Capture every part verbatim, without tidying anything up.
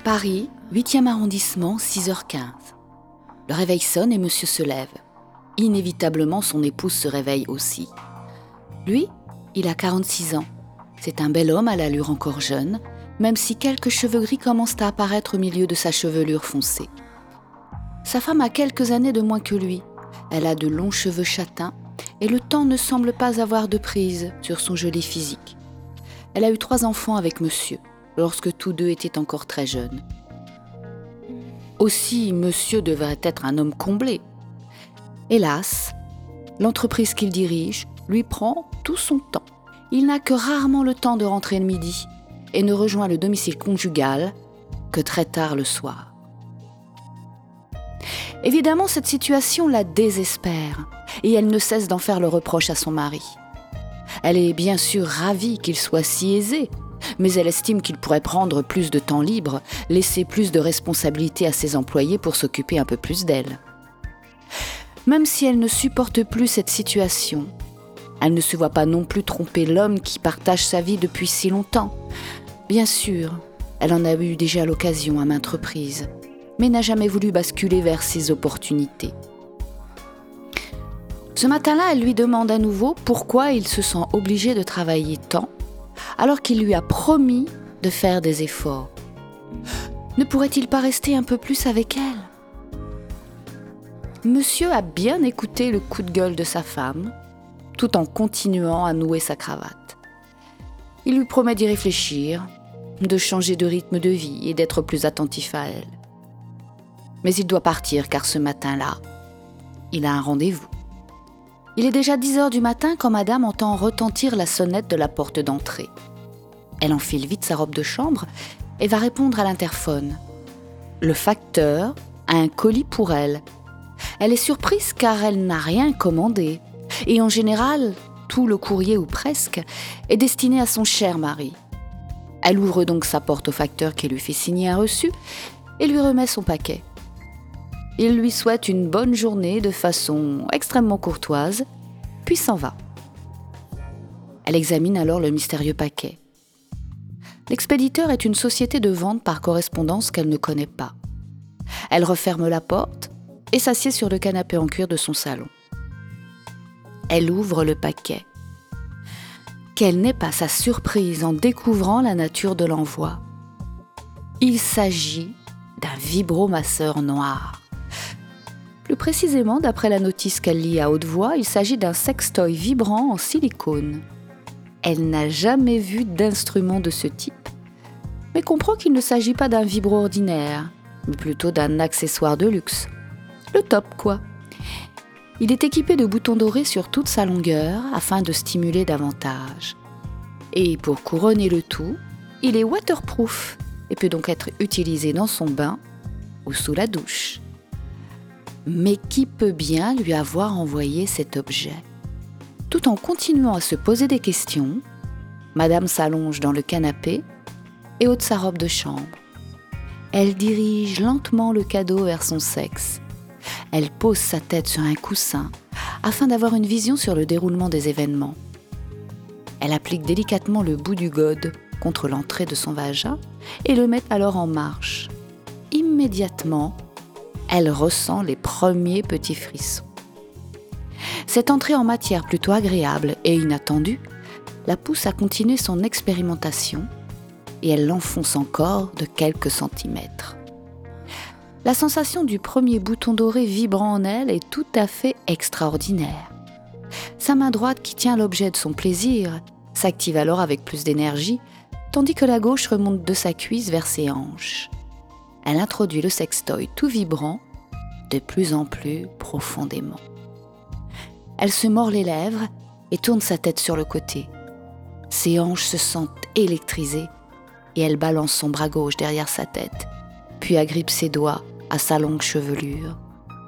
Paris, huitième arrondissement, six heures quinze. Le réveil sonne et monsieur se lève. Inévitablement, son épouse se réveille aussi. Lui, il a quarante-six ans. C'est un bel homme à l'allure encore jeune, même si quelques cheveux gris commencent à apparaître au milieu de sa chevelure foncée. Sa femme a quelques années de moins que lui. Elle a de longs cheveux châtains et le temps ne semble pas avoir de prise sur son joli physique. Elle a eu trois enfants avec monsieur, lorsque tous deux étaient encore très jeunes. Aussi, monsieur devrait être un homme comblé. Hélas, l'entreprise qu'il dirige lui prend tout son temps. Il n'a que rarement le temps de rentrer le midi et ne rejoint le domicile conjugal que très tard le soir. Évidemment, cette situation la désespère et elle ne cesse d'en faire le reproche à son mari. Elle est bien sûr ravie qu'il soit si aisé, mais elle estime qu'il pourrait prendre plus de temps libre, laisser plus de responsabilités à ses employés pour s'occuper un peu plus d'elle. Même si elle ne supporte plus cette situation, elle ne se voit pas non plus tromper l'homme qui partage sa vie depuis si longtemps. Bien sûr, elle en a eu déjà l'occasion à maintes reprises, mais n'a jamais voulu basculer vers ses opportunités. Ce matin-là, elle lui demande à nouveau pourquoi il se sent obligé de travailler tant, alors qu'il lui a promis de faire des efforts. Ne pourrait-il pas rester un peu plus avec elle ? Monsieur a bien écouté le coup de gueule de sa femme, tout en continuant à nouer sa cravate. Il lui promet d'y réfléchir, de changer de rythme de vie et d'être plus attentif à elle. Mais il doit partir car ce matin-là, il a un rendez-vous. Il est déjà dix heures du matin quand madame entend retentir la sonnette de la porte d'entrée. Elle enfile vite sa robe de chambre et va répondre à l'interphone. Le facteur a un colis pour elle. Elle est surprise car elle n'a rien commandé. Et en général, tout le courrier ou presque est destiné à son cher mari. Elle ouvre donc sa porte au facteur qui lui fait signer un reçu et lui remet son paquet. Il lui souhaite une bonne journée de façon extrêmement courtoise, puis s'en va. Elle examine alors le mystérieux paquet. L'expéditeur est une société de vente par correspondance qu'elle ne connaît pas. Elle referme la porte et s'assied sur le canapé en cuir de son salon. Elle ouvre le paquet. Quelle n'est pas sa surprise en découvrant la nature de l'envoi. Il s'agit d'un vibromasseur noir. Plus précisément, d'après la notice qu'elle lit à haute voix, il s'agit d'un sextoy vibrant en silicone. Elle n'a jamais vu d'instrument de ce type, mais comprend qu'il ne s'agit pas d'un vibro ordinaire, mais plutôt d'un accessoire de luxe. Le top, quoi. Il est équipé de boutons dorés sur toute sa longueur afin de stimuler davantage. Et pour couronner le tout, il est waterproof et peut donc être utilisé dans son bain ou sous la douche. Mais qui peut bien lui avoir envoyé cet objet ? Tout en continuant à se poser des questions, madame s'allonge dans le canapé et ôte sa robe de chambre. Elle dirige lentement le cadeau vers son sexe. Elle pose sa tête sur un coussin afin d'avoir une vision sur le déroulement des événements. Elle applique délicatement le bout du gode contre l'entrée de son vagin et le met alors en marche. Immédiatement, elle ressent les premiers petits frissons. Cette entrée en matière plutôt agréable et inattendue la pousse à continuer son expérimentation et elle l'enfonce encore de quelques centimètres. La sensation du premier bouton doré vibrant en elle est tout à fait extraordinaire. Sa main droite qui tient l'objet de son plaisir s'active alors avec plus d'énergie, tandis que la gauche remonte de sa cuisse vers ses hanches. Elle introduit le sextoy tout vibrant, de plus en plus profondément. Elle se mord les lèvres et tourne sa tête sur le côté. Ses hanches se sentent électrisées et elle balance son bras gauche derrière sa tête, puis agrippe ses doigts à sa longue chevelure.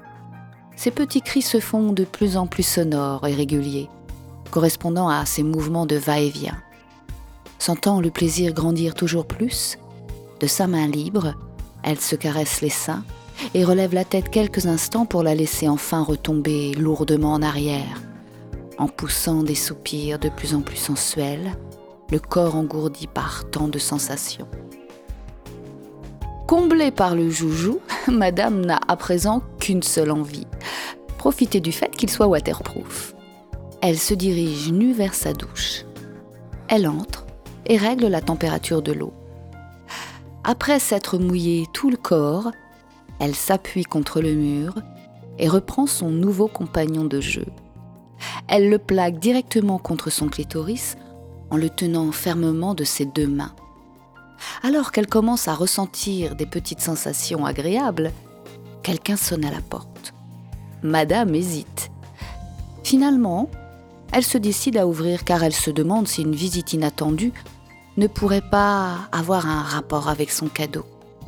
Ses petits cris se font de plus en plus sonores et réguliers, correspondant à ses mouvements de va-et-vient. Sentant le plaisir grandir toujours plus, de sa main libre, elle se caresse les seins et relève la tête quelques instants pour la laisser enfin retomber lourdement en arrière, en poussant des soupirs de plus en plus sensuels, le corps engourdi par tant de sensations. Comblée par le joujou, Madame n'a à présent qu'une seule envie, profiter du fait qu'il soit waterproof. Elle se dirige nue vers sa douche. Elle entre et règle la température de l'eau. Après s'être mouillée tout le corps, elle s'appuie contre le mur et reprend son nouveau compagnon de jeu. Elle le plaque directement contre son clitoris en le tenant fermement de ses deux mains. Alors qu'elle commence à ressentir des petites sensations agréables, quelqu'un sonne à la porte. Madame hésite. Finalement, elle se décide à ouvrir car elle se demande si une visite inattendue ne pourrait pas avoir un rapport avec son cadeau.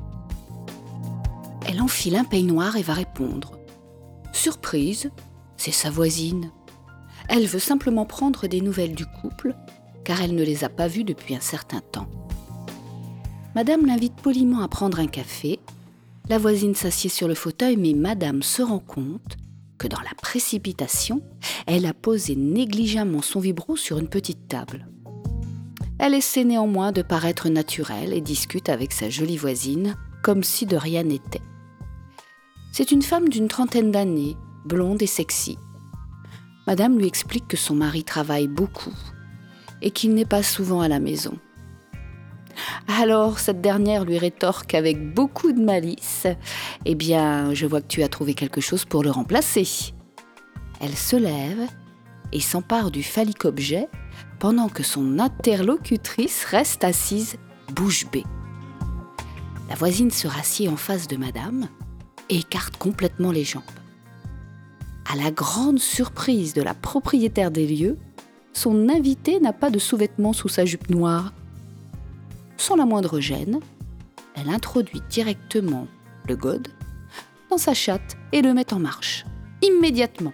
Elle enfile un peignoir et va répondre. Surprise, c'est sa voisine. Elle veut simplement prendre des nouvelles du couple car elle ne les a pas vus depuis un certain temps. Madame l'invite poliment à prendre un café. La voisine s'assied sur le fauteuil, mais Madame se rend compte que dans la précipitation, elle a posé négligemment son vibro sur une petite table. Elle essaie néanmoins de paraître naturelle et discute avec sa jolie voisine comme si de rien n'était. C'est une femme d'une trentaine d'années, blonde et sexy. Madame lui explique que son mari travaille beaucoup et qu'il n'est pas souvent à la maison. Alors, cette dernière lui rétorque avec beaucoup de malice « Eh bien, je vois que tu as trouvé quelque chose pour le remplacer. » Elle se lève et s'empare du phallique objet pendant que son interlocutrice reste assise bouche bée. La voisine se rassied en face de Madame et écarte complètement les jambes. À la grande surprise de la propriétaire des lieux, son invitée n'a pas de sous-vêtements sous sa jupe noire. Sans la moindre gêne, elle introduit directement le gode dans sa chatte et le met en marche, immédiatement.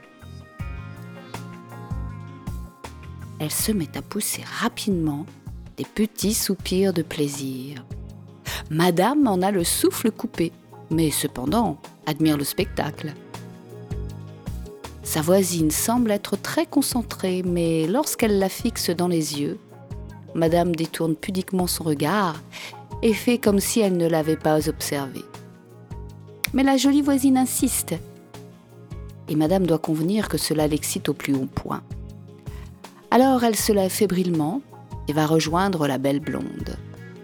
Elle se met à pousser rapidement des petits soupirs de plaisir. Madame en a le souffle coupé, mais cependant admire le spectacle. Sa voisine semble être très concentrée, mais lorsqu'elle la fixe dans les yeux, Madame détourne pudiquement son regard et fait comme si elle ne l'avait pas observé. Mais la jolie voisine insiste, et Madame doit convenir que cela l'excite au plus haut point. Alors elle se lève fébrilement et va rejoindre la belle blonde.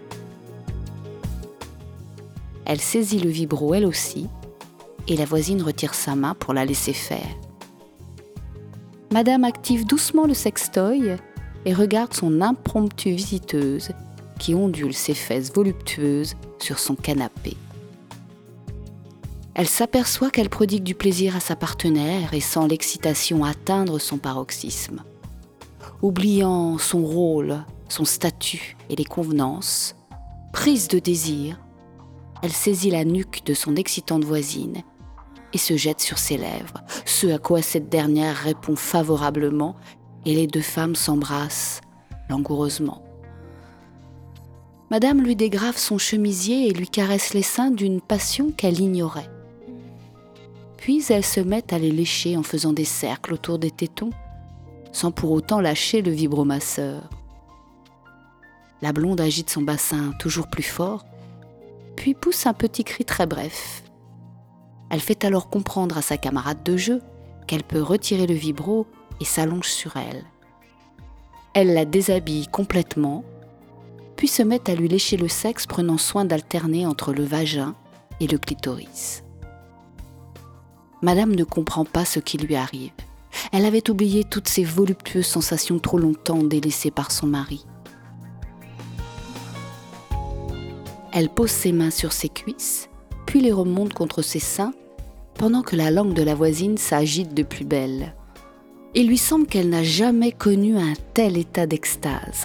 Elle saisit le vibro elle aussi, et la voisine retire sa main pour la laisser faire. Madame active doucement le sextoy et regarde son impromptue visiteuse qui ondule ses fesses voluptueuses sur son canapé. Elle s'aperçoit qu'elle prodigue du plaisir à sa partenaire et sent l'excitation atteindre son paroxysme. Oubliant son rôle, son statut et les convenances, prise de désir, elle saisit la nuque de son excitante voisine et se jette sur ses lèvres, ce à quoi cette dernière répond favorablement et les deux femmes s'embrassent langoureusement. Madame lui dégrave son chemisier et lui caresse les seins d'une passion qu'elle ignorait. Puis elles se mettent à les lécher en faisant des cercles autour des tétons, sans pour autant lâcher le vibromasseur. La blonde agite son bassin toujours plus fort, puis pousse un petit cri très bref. Elle fait alors comprendre à sa camarade de jeu qu'elle peut retirer le vibro et s'allonge sur elle. Elle la déshabille complètement, puis se met à lui lécher le sexe, prenant soin d'alterner entre le vagin et le clitoris. Madame ne comprend pas ce qui lui arrive. Elle avait oublié toutes ces voluptueuses sensations trop longtemps délaissées par son mari. Elle pose ses mains sur ses cuisses, puis les remonte contre ses seins, pendant que la langue de la voisine s'agite de plus belle. Il lui semble qu'elle n'a jamais connu un tel état d'extase.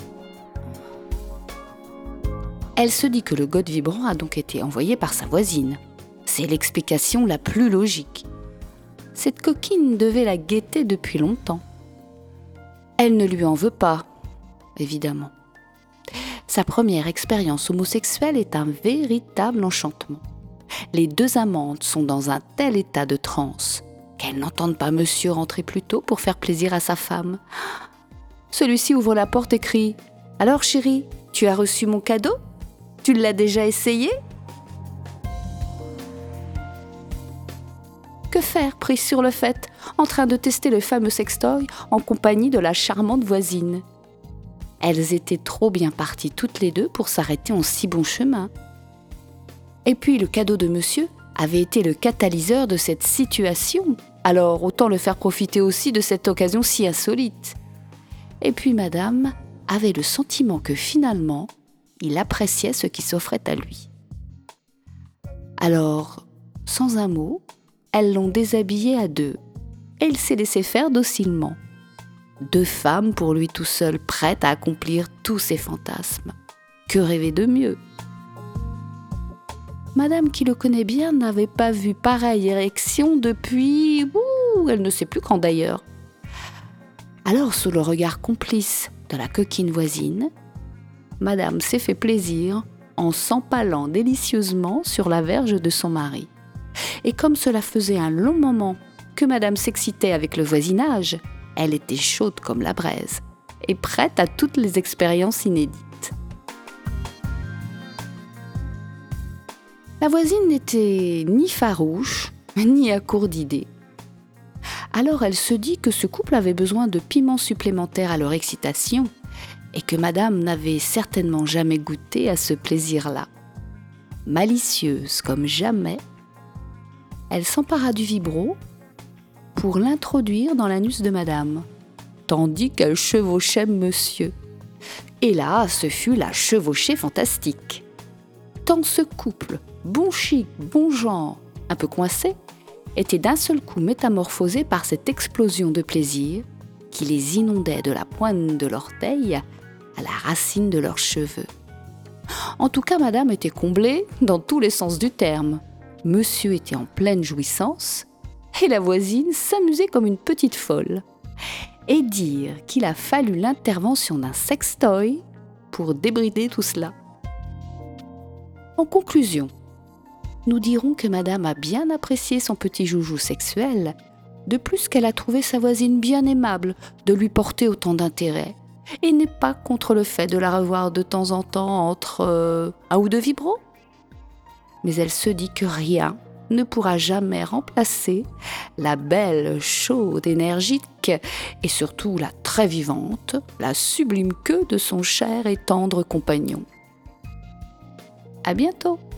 Elle se dit que le gode vibrant a donc été envoyé par sa voisine. C'est l'explication la plus logique. Cette coquine devait la guetter depuis longtemps. Elle ne lui en veut pas, évidemment. Sa première expérience homosexuelle est un véritable enchantement. Les deux amantes sont dans un tel état de transe qu'elles n'entendent pas monsieur rentrer plus tôt pour faire plaisir à sa femme. Celui-ci ouvre la porte et crie « Alors chérie, tu as reçu mon cadeau ? Tu l'as déjà essayé ?» Que faire, prise sur le fait, en train de tester le fameux sextoy en compagnie de la charmante voisine? Elles étaient trop bien parties toutes les deux pour s'arrêter en si bon chemin. Et puis le cadeau de monsieur avait été le catalyseur de cette situation, alors autant le faire profiter aussi de cette occasion si insolite. Et puis madame avait le sentiment que finalement, il appréciait ce qui s'offrait à lui. Alors, sans un mot, elles l'ont déshabillé à deux, et il s'est laissé faire docilement. Deux femmes pour lui tout seul, prêtes à accomplir tous ses fantasmes. Que rêver de mieux? Madame, qui le connaît bien, n'avait pas vu pareille érection depuis... Ouh, elle ne sait plus quand d'ailleurs. Alors, sous le regard complice de la coquine voisine, Madame s'est fait plaisir en s'empalant délicieusement sur la verge de son mari. Et comme cela faisait un long moment que Madame s'excitait avec le voisinage, elle était chaude comme la braise et prête à toutes les expériences inédites. La voisine n'était ni farouche, ni à court d'idées. Alors elle se dit que ce couple avait besoin de piment supplémentaire à leur excitation et que Madame n'avait certainement jamais goûté à ce plaisir-là. Malicieuse comme jamais, elle s'empara du vibro pour l'introduire dans l'anus de Madame, tandis qu'elle chevauchait Monsieur. Et là, ce fut la chevauchée fantastique. Tant ce couple, bon chic, bon genre, un peu coincé, était d'un seul coup métamorphosé par cette explosion de plaisir qui les inondait de la pointe de l'orteil à la racine de leurs cheveux. En tout cas, Madame était comblée dans tous les sens du terme. Monsieur était en pleine jouissance et la voisine s'amusait comme une petite folle. Et dire qu'il a fallu l'intervention d'un sextoy pour débrider tout cela. En conclusion, nous dirons que Madame a bien apprécié son petit joujou sexuel, de plus qu'elle a trouvé sa voisine bien aimable de lui porter autant d'intérêt, et n'est pas contre le fait de la revoir de temps en temps entre euh, un ou deux vibros. Mais elle se dit que rien ne pourra jamais remplacer la belle, chaude, énergique et surtout la très vivante, la sublime queue de son cher et tendre compagnon. À bientôt!